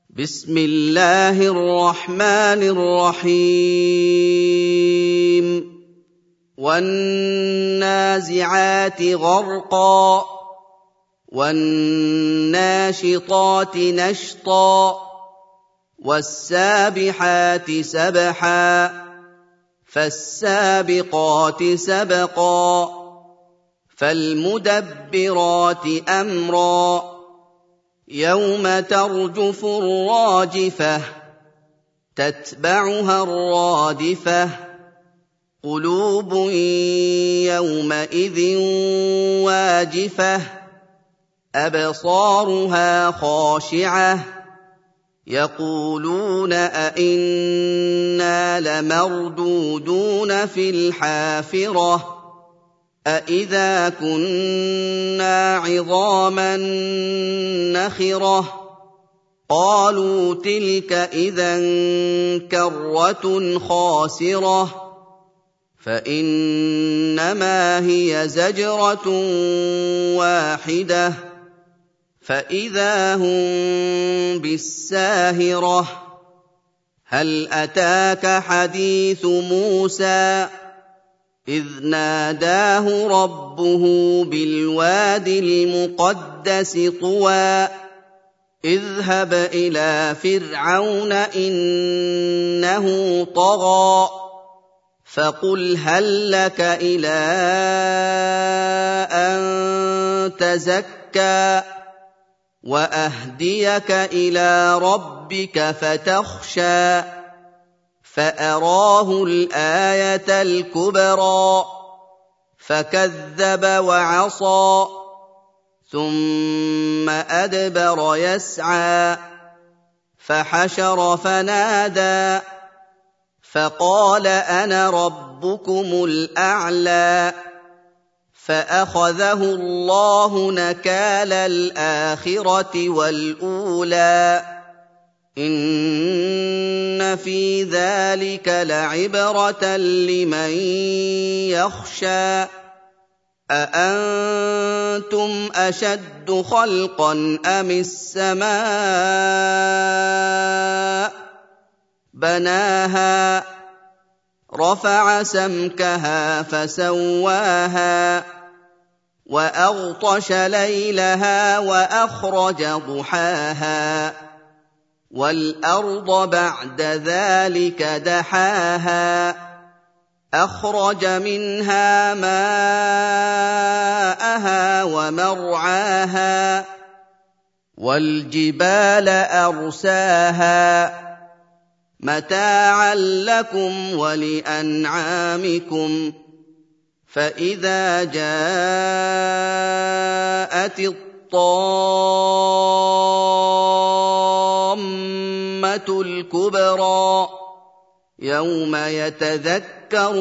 بسم الله الرحمن الرحيم والنازعات غرقا والناشطات نشطا والسابحات سبحا فالسابقات سبقا فالمدبرات أمرا يوم ترجف الراجفة تتبعها الرادفة قلوب يومئذ واجفة أبصارها خاشعة يقولون أئنا لمردودون في الحافرة أئذا كنا عظاما نخرة قالوا تلك إذا كرة خاسرة فإنما هي زجرة واحدة فإذا هم بالساهرة هل أتاك حديث موسى إذ ناداه ربه بالواد المقدس طوى اذهب إلى فرعون إنه طغى فقل هل لك إلى أن تزكى وأهديك إلى ربك فتخشى فأراه الآية الكبرى فكذب وعصى ثم أدبر يسعى فحشر فنادى فقال أنا ربكم الأعلى فأخذه الله نكال الآخرة والأولى إن في ذلك لعبرة لمن يخشى أأنتم أشد خلقا أم السماء بناها رفع سمكها فسواها وأغطش ليلها وأخرج ضحاها والأرض بعد ذلك دحاها أخرج منها ماءها ومرعاها والجبال أرساها متاعا لكم ولأنعامكم فإذا جاءت الطامة الكبرى يوم يتذكر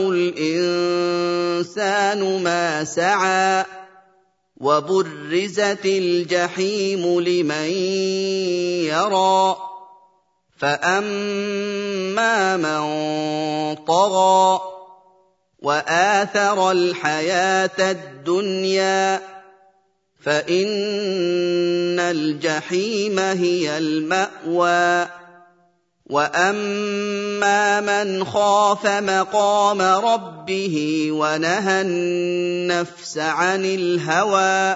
الإنسان ما سعى وبرزت الجحيم لمن يرى فأما من طغى وآثر الحياة الدنيا فإن الجحيم هي المأوى وأما من خاف مقام ربه ونهى النفس عن الهوى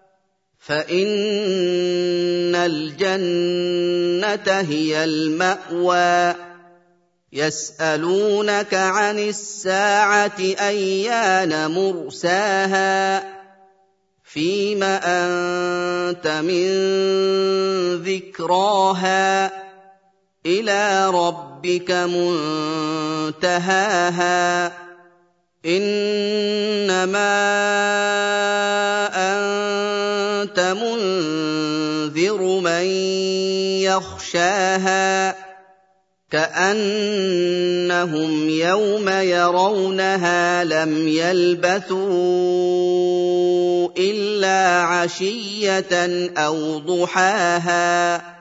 فإن الجنة هي المأوى يسألونك عن الساعة أيان مرساها فيم أنت من ذكراها إلى ربك منتهاها إنما أنت منذر من يخشاها كأنهم يوم يرونها لم يلبثوا إلا عشية أو ضحاها